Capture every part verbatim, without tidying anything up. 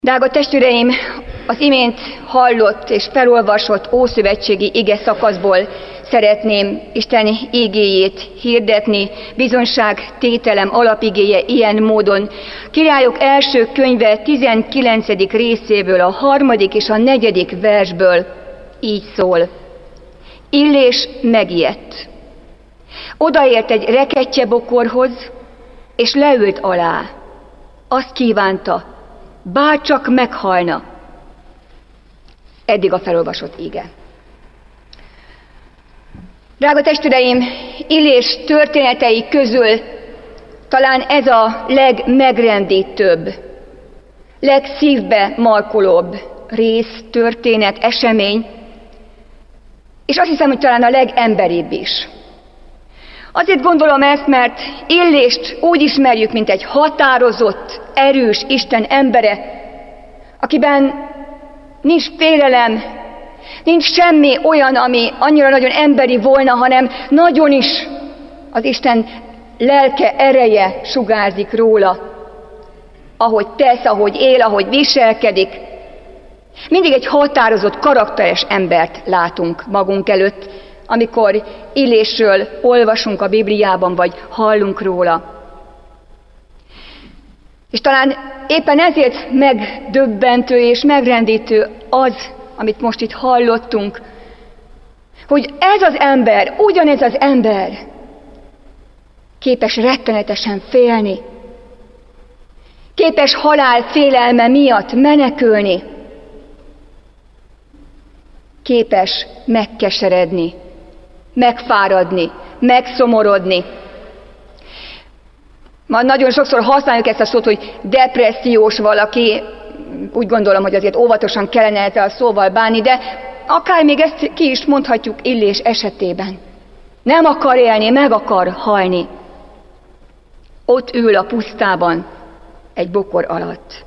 Drága testvéreim, az imént hallott és felolvasott ószövetségi ige szakaszból szeretném Isten igéjét hirdetni, bizonyságtételem alapigéje ilyen módon. Királyok első könyve tizenkilencedik részéből, a harmadik és a negyedik versből így szól. Illés megijedt. Odaért egy rekettyebokorhoz, és leült alá. Azt kívánta, bárcsak meghalna. Eddig a felolvasott ige. Drága testvéreim, Illés történetei közül talán ez a legmegrendítőbb, legszívbe markolóbb rész, történet, esemény, és azt hiszem, hogy talán a legemberibb is. Azért gondolom ezt, mert Illést úgy ismerjük, mint egy határozott, erős Isten embere, akiben nincs félelem, nincs semmi olyan, ami annyira nagyon emberi volna, hanem nagyon is az Isten lelke, ereje sugárzik róla, ahogy tesz, ahogy él, ahogy viselkedik. Mindig egy határozott, karakteres embert látunk magunk előtt, amikor Illésről olvasunk a Bibliában, vagy hallunk róla. És talán éppen ezért megdöbbentő és megrendítő az, amit most itt hallottunk, hogy ez az ember, ugyanez az ember képes rettenetesen félni, képes halál félelme miatt menekülni, képes megkeseredni, megfáradni, megszomorodni. Ma nagyon sokszor használjuk ezt a szót, hogy depressziós valaki, úgy gondolom, hogy azért óvatosan kellene ezzel a szóval bánni, de akár még ezt ki is mondhatjuk Illés esetében. Nem akar élni, meg akar halni. Ott ül a pusztában, egy bokor alatt.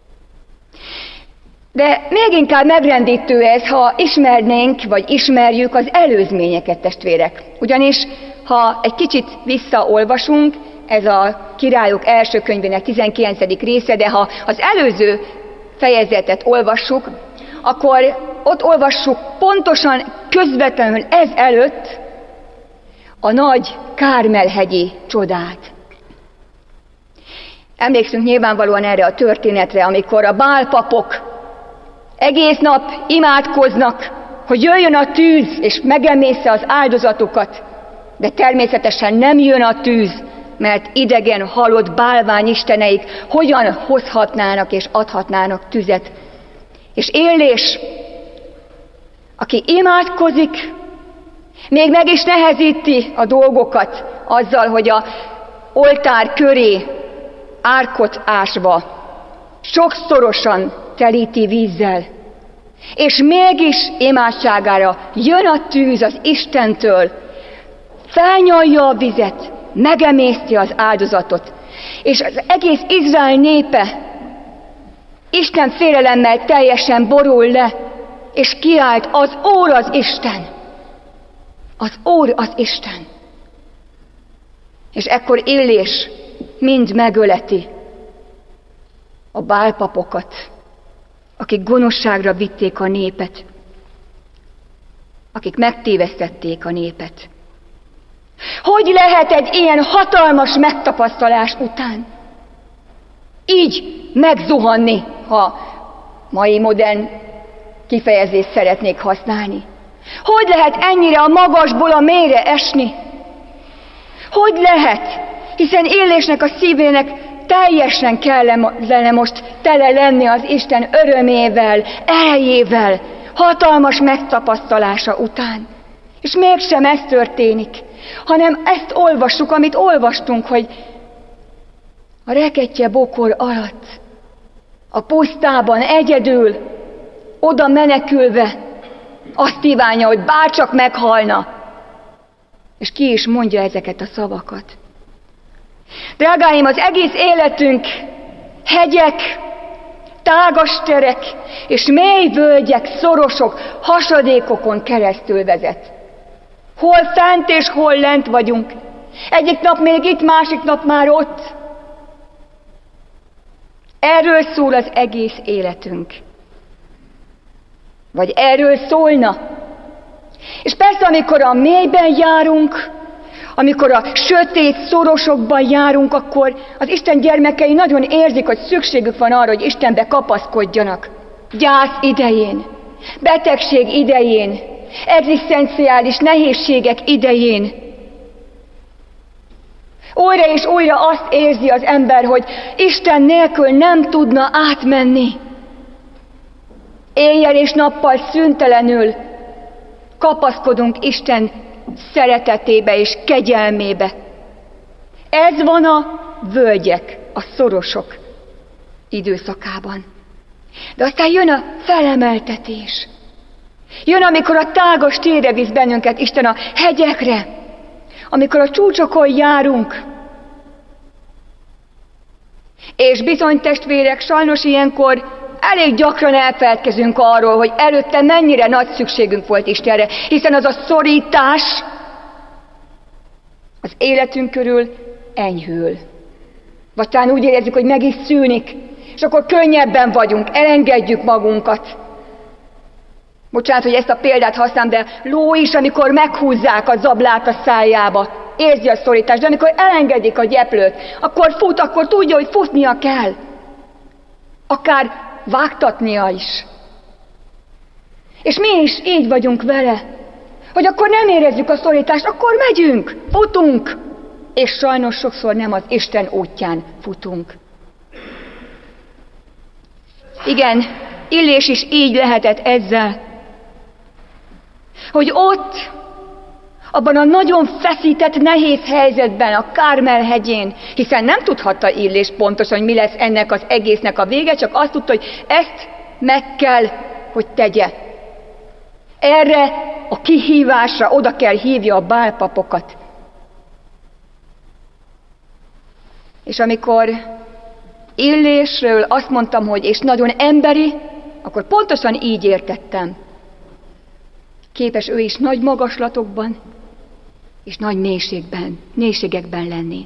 De még inkább megrendítő ez, ha ismernénk, vagy ismerjük az előzményeket, testvérek. Ugyanis, ha egy kicsit visszaolvasunk, ez a Királyok első könyvének tizenkilencedik része, de ha az előző fejezetet olvassuk, akkor ott olvassuk pontosan közvetlenül ez előtt a nagy Kármel-hegyi csodát. Emlékszünk nyilvánvalóan erre a történetre, amikor a bálpapok egész nap imádkoznak, hogy jöjjön a tűz, és megemészze az áldozatokat, de természetesen nem jön a tűz, mert idegen, halott bálványisteneik hogyan hozhatnának és adhatnának tüzet. És Illés, aki imádkozik, még meg is nehezíti a dolgokat azzal, hogy a oltár köré árkot ásva, sokszorosan telíti vízzel, és mégis imádságára jön a tűz az Istentől, felnyalja a vizet, megemészti az áldozatot, és az egész Izrael népe Isten félelemmel teljesen borul le, és kiált, az Úr az Isten! Az Úr az Isten! És ekkor Illés mind megöleti a bálpapokat, akik gonoszságra vitték a népet, akik megtévesztették a népet. Hogy lehet egy ilyen hatalmas megtapasztalás után így megzuhanni, ha mai modern kifejezést szeretnék használni? Hogy lehet ennyire a magasból a mélyre esni? Hogy lehet? Hiszen Illésnek a szívének teljesen kellene most tele lenni az Isten örömével, erejével, hatalmas megtapasztalása után. És mégsem ez történik, hanem ezt olvassuk, amit olvastunk, hogy a rekettye bokor alatt, a pusztában egyedül, oda menekülve azt kívánja, hogy bárcsak meghalna. És ki is mondja ezeket a szavakat. Drágáim, az egész életünk hegyek, tágas terek és mély völgyek, szorosok, hasadékokon keresztül vezet. Hol fent és hol lent vagyunk. Egyik nap még itt, másik nap már ott. Erről szól az egész életünk. Vagy erről szólna. És persze, amikor a mélyben járunk, amikor a sötét szorosokban járunk, akkor az Isten gyermekei nagyon érzik, hogy szükségük van arra, hogy Istenbe kapaszkodjanak. Gyász idején, betegség idején, egzisztenciális nehézségek idején. Újra és újra azt érzi az ember, hogy Isten nélkül nem tudna átmenni. Éjjel és nappal szüntelenül kapaszkodunk Isten szeretetébe és kegyelmébe. Ez van a völgyek, a szorosok időszakában. De aztán jön a felemeltetés. Jön, amikor a tágas térre visz bennünket Isten, a hegyekre, amikor a csúcsokon járunk. És bizony, testvérek, sajnos ilyenkor elég gyakran elfeledkezünk arról, hogy előtte mennyire nagy szükségünk volt Istenre, hiszen az a szorítás az életünk körül enyhül. Vagy talán úgy érezzük, hogy meg is szűnik, és akkor könnyebben vagyunk, elengedjük magunkat. Bocsánat, hogy ezt a példát használom, de ló is, amikor meghúzzák a zablát a szájába, érzi a szorítást, de amikor elengedik a gyeplőt, akkor fut, akkor tudja, hogy futnia kell. Akár vágtatnia is. És mi is így vagyunk vele, hogy akkor nem érezzük a szorítást, akkor megyünk, futunk, és sajnos sokszor nem az Isten útján futunk. Igen, Illés is így lehetett ezzel, hogy ott, abban a nagyon feszített, nehéz helyzetben, a Kármel hegyén, hiszen nem tudhatta Illés pontosan, hogy mi lesz ennek az egésznek a vége, csak azt tudta, hogy ezt meg kell, hogy tegye. Erre a kihívásra oda kell hívja a bálpapokat. És amikor Illésről azt mondtam, hogy és nagyon emberi, akkor pontosan így értettem. Képes ő is nagy magaslatokban és nagy mélységben, mélységekben lenni.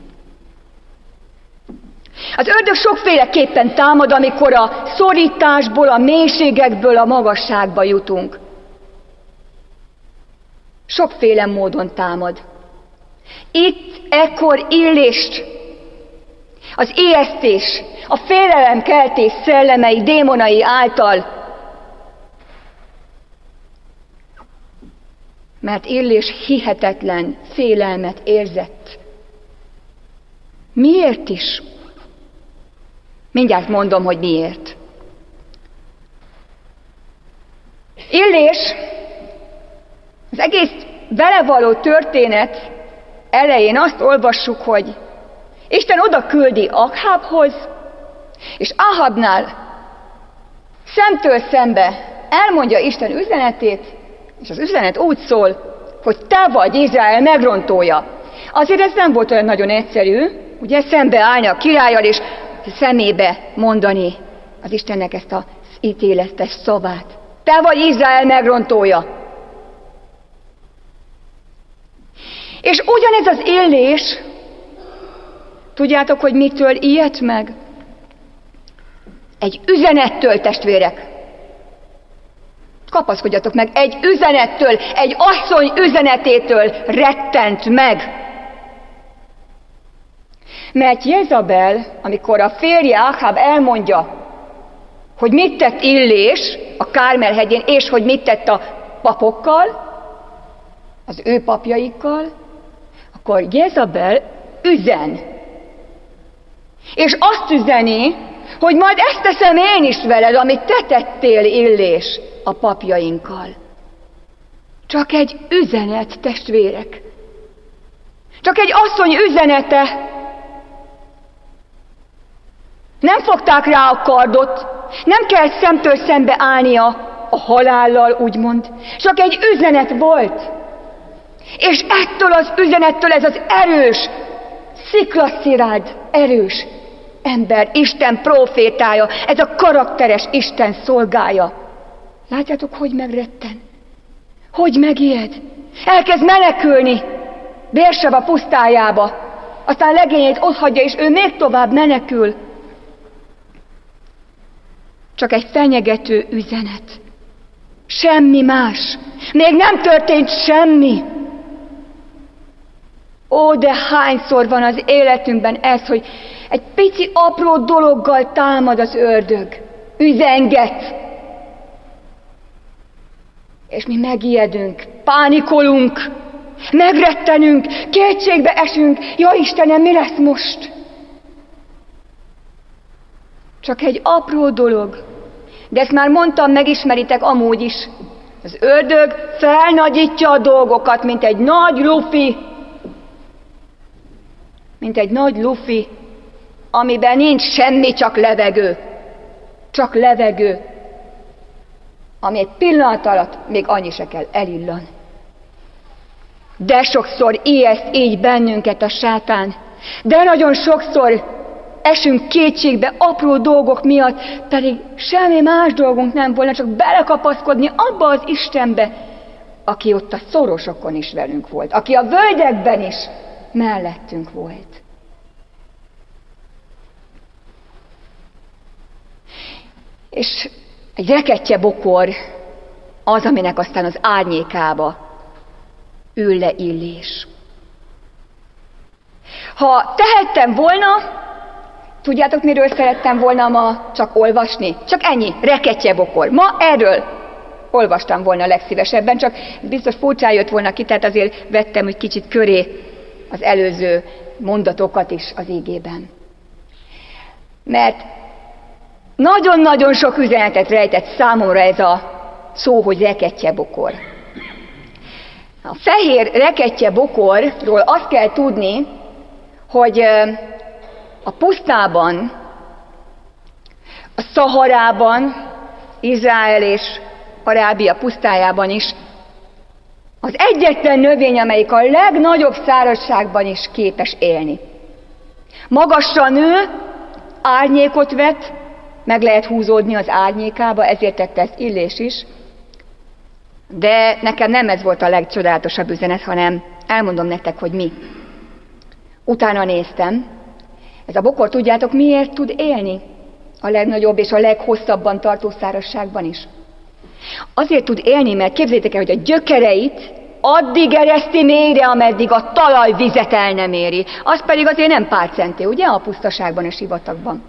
Az ördög sokféleképpen támad, amikor a szorításból, a mélységekből a magasságba jutunk. Sokféle módon támad. Itt ekkor Illést az ijesztés, a félelemkeltés szellemei, démonai által, mert Illés hihetetlen félelmet érzett. Miért is? Mindjárt mondom, hogy miért. Illés, az egész vele való történet elején azt olvassuk, hogy Isten oda küldi Akhábhoz, és Ahabnál szemtől szembe elmondja Isten üzenetét, és az üzenet úgy szól, hogy te vagy Izrael megrontója. Azért ez nem volt olyan nagyon egyszerű, ugye szembe állni a királlyal, és szemébe mondani az Istennek ezt az ítéletes szavát. Te vagy Izrael megrontója. És ugyanez az Illés, tudjátok, hogy mitől ijedt meg? Egy üzenettől, testvérek. Kapaszkodjatok meg, egy üzenettől, egy asszony üzenetétől rettent meg. Mert Jezabel, amikor a férje Aháb elmondja, hogy mit tett Illés a Kármel hegyén, és hogy mit tett a papokkal, az ő papjaikkal, akkor Jezabel üzen. És azt üzeni, hogy majd ezt teszem én is veled, amit te tettél, Illés, a papjainkkal. Csak egy üzenet, testvérek. Csak egy asszony üzenete. Nem fogták rá a kardot, nem kell szemtől szembe állnia a halállal, úgymond. Csak egy üzenet volt. És ettől az üzenettől ez az erős, sziklaszilárd, erős ember, Isten prófétája, ez a karakteres Isten szolgája. Látjátok, hogy megretten? Hogy megijed? Elkezd menekülni Bérseba pusztájába. Aztán legényét otthagyja, és ő még tovább menekül. csak egy fenyegető üzenet. Semmi más. Még nem történt semmi. Ó, de hányszor van az életünkben ez, hogy egy pici apró dologgal támad az ördög, üzenget. És mi megijedünk, pánikolunk, megrettenünk, kétségbe esünk. Ja Istenem, mi lesz most? Csak egy apró dolog. De ezt már mondtam, megismeritek amúgy is. Az ördög felnagyítja a dolgokat, mint egy nagy lufi. Mint egy nagy lufi, amiben nincs semmi, csak levegő. Csak levegő. Ami egy pillanat alatt még annyi se kell, elillan. De sokszor ijeszt így bennünket a sátán. De nagyon sokszor esünk kétségbe apró dolgok miatt, pedig semmi más dolgunk nem volna, csak belekapaszkodni abba az Istenbe, aki ott a szorosokon is velünk volt, aki a völgyekben is mellettünk volt. És egy rekettye bokor az, aminek aztán az árnyékába ül le Illés. Ha tehettem volna, tudjátok, miről szerettem volna ma csak olvasni? Csak ennyi, rekettye bokor. Ma erről olvastam volna legszívesebben, csak biztos furcsán jött volna ki, tehát azért vettem egy kicsit köré az előző mondatokat is az igében. Mert nagyon-nagyon sok üzenetet rejtett számomra ez a szó, hogy rekettye bokor. A fehér rekettye bokorról azt kell tudni, hogy a pusztában, a Szaharában, Izrael és Arábia pusztájában is az egyetlen növény, amelyik a legnagyobb szárazságban is képes élni. Magasra nő, árnyékot vet, meg lehet húzódni az árnyékába, ezért tette ezt Illés is. De nekem nem ez volt a legcsodálatosabb üzenet, hanem elmondom nektek, hogy mi. Utána néztem. Ez a bokor, tudjátok, miért tud élni a legnagyobb és a leghosszabban tartó szárazságban is? Azért tud élni, mert képzeljétek el, hogy a gyökereit addig ereszti mélyre, ameddig a talaj vizet el nem éri. Az pedig azért nem pár centé, ugye, a pusztaságban, a sivatagban.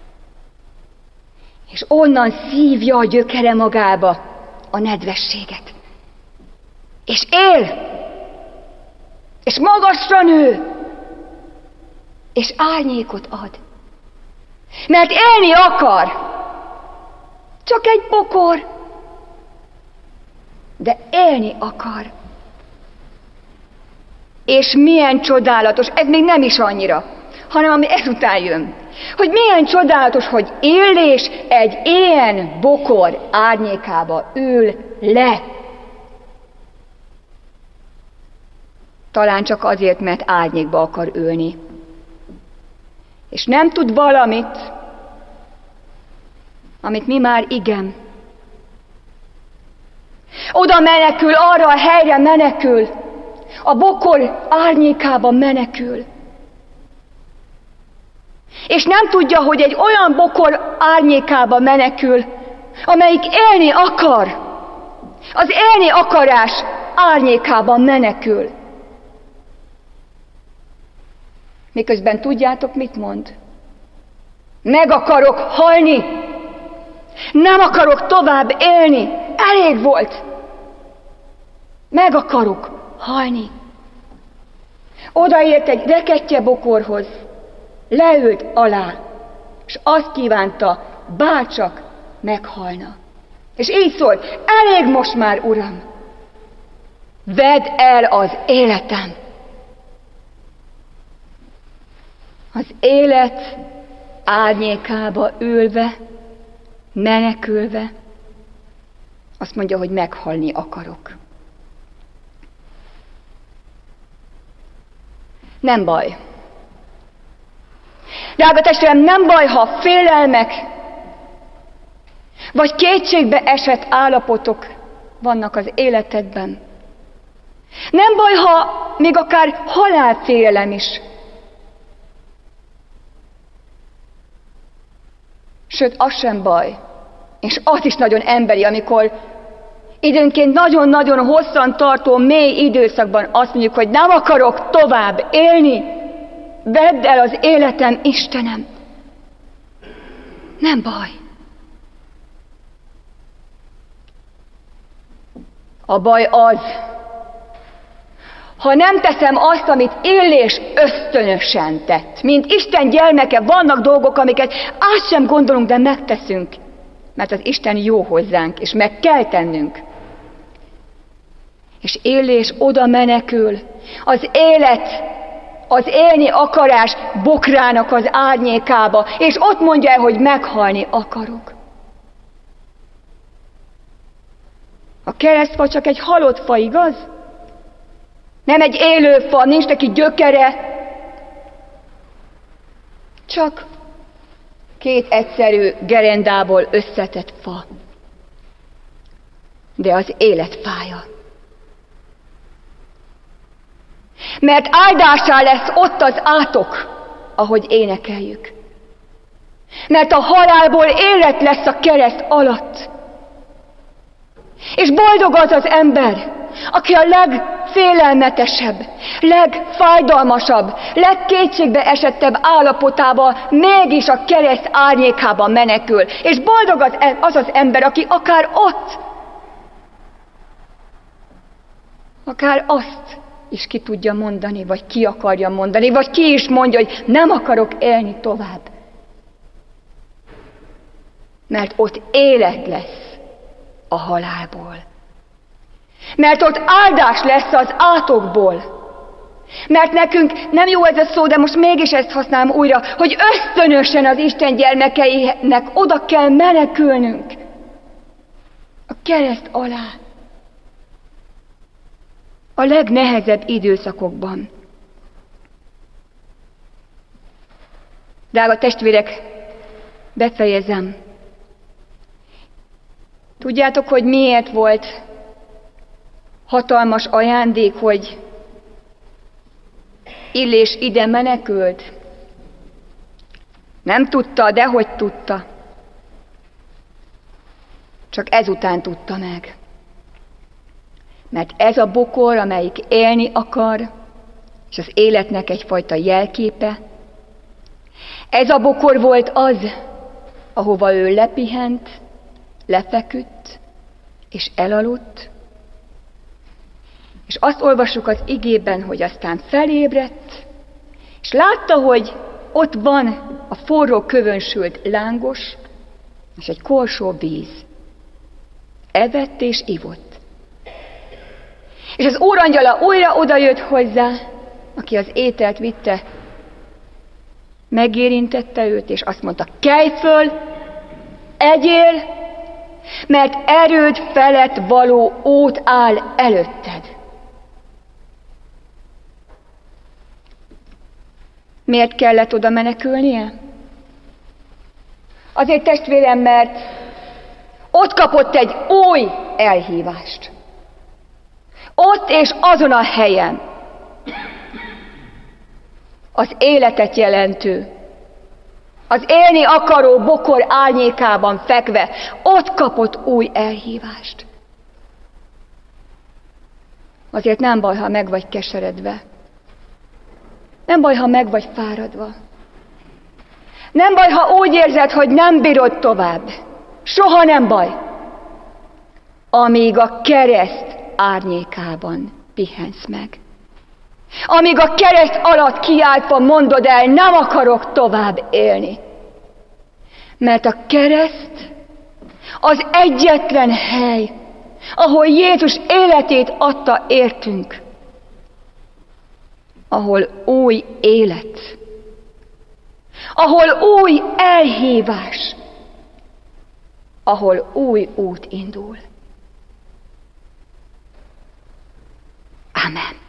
És onnan szívja a gyökere magába a nedvességet. És él, és magasra nő, és árnyékot ad. Mert élni akar. Csak egy bokor. De élni akar. És milyen csodálatos, ez még nem is annyira, hanem ami ezután jön. Hogy milyen csodálatos, hogy Illés egy ilyen bokor árnyékába ül le. Talán csak azért, mert árnyékba akar ülni. És nem tud valamit, amit mi már igen. Oda menekül, arra a helyre menekül, a bokor árnyékába menekül. És nem tudja, hogy egy olyan bokor árnyékába menekül, amelyik élni akar. Az élni akarás árnyékában menekül. Miközben tudjátok, mit mond? Meg akarok halni. Nem akarok tovább élni. Elég volt. Meg akarok halni. Odaért egy rekettye bokorhoz, leült alá, és azt kívánta, bárcsak meghalna. És így szól, elég most már, Uram, vedd el az életem. Az élet árnyékába ülve, menekülve, azt mondja, hogy meghalni akarok. Nem baj. Drága testvérem, nem baj, ha félelmek, vagy kétségbe esett állapotok vannak az életedben. Nem baj, ha még akár halálfélelem is. Sőt, az sem baj, És az is nagyon emberi, amikor időnként nagyon-nagyon hosszan tartó, mély időszakban azt mondjuk, hogy nem akarok tovább élni, vedd el az életem, Istenem. Nem baj. A baj az, ha nem teszem azt, amit Illés ösztönösen tett. Mint Isten gyermeke, vannak dolgok, amiket át sem gondolunk, de megteszünk. Mert az Isten jó hozzánk, és meg kell tennünk. És Illés oda menekül, az élet, az élni akarás bokrának az árnyékába, és ott mondja el, hogy meghalni akarok. A keresztfa csak egy halott fa, igaz? Nem egy élő fa, nincs neki gyökere, csak két egyszerű gerendából összetett fa. De az élet fája. Mert áldássá lesz ott az átok, ahogy énekeljük. Mert a halálból élet lesz a kereszt alatt. És boldog az az ember, aki a legfélelmetesebb, legfájdalmasabb, legkétségbe esettebb állapotában mégis a kereszt árnyékában menekül. És boldog az az, az ember, aki akár ott, akár azt is ki tudja mondani, vagy ki akarja mondani, vagy ki is mondja, hogy nem akarok élni tovább. Mert ott élet lesz a halálból. Mert ott áldás lesz az átokból. Mert nekünk nem jó ez a szó, de most mégis ezt használom újra, hogy ösztönösen az Isten gyermekeinek oda kell menekülnünk a kereszt alá. A legnehezebb időszakokban. Drága testvérek, befejezem. Tudjátok, hogy miért volt hatalmas ajándék, hogy Illés ide menekült? Nem tudta, de hogy tudta. Csak ezután tudta meg. Mert ez a bokor, amelyik élni akar, és az életnek egyfajta jelképe, ez a bokor volt az, ahova ő lepihent, lefeküdt, és elaludt, és azt olvassuk az igében, hogy aztán felébredt, és látta, hogy ott van a forró kövön sült lángos, és egy korsó víz. Evett és ivott. És az úrangyala újra odajött hozzá, aki az ételt vitte, megérintette őt, és azt mondta, kelj föl, egyél, mert erőd felett való út áll előtted. Miért kellett oda menekülnie? Azért, testvérem, mert ott kapott egy új elhívást. Ott és azon a helyen. Az életet jelentő, az élni akaró bokor árnyékában fekve, ott kapott új elhívást. Azért nem baj, ha meg vagy keseredve. Nem baj, ha meg vagy fáradva. Nem baj, ha úgy érzed, hogy nem bírod tovább. Soha nem baj. Amíg a kereszt árnyékában pihensz meg. Amíg a kereszt alatt kiáltva mondod el, nem akarok tovább élni. Mert a kereszt az egyetlen hely, ahol Jézus életét adta értünk. Ahol új élet, ahol új elhívás, ahol új út indul. Amen.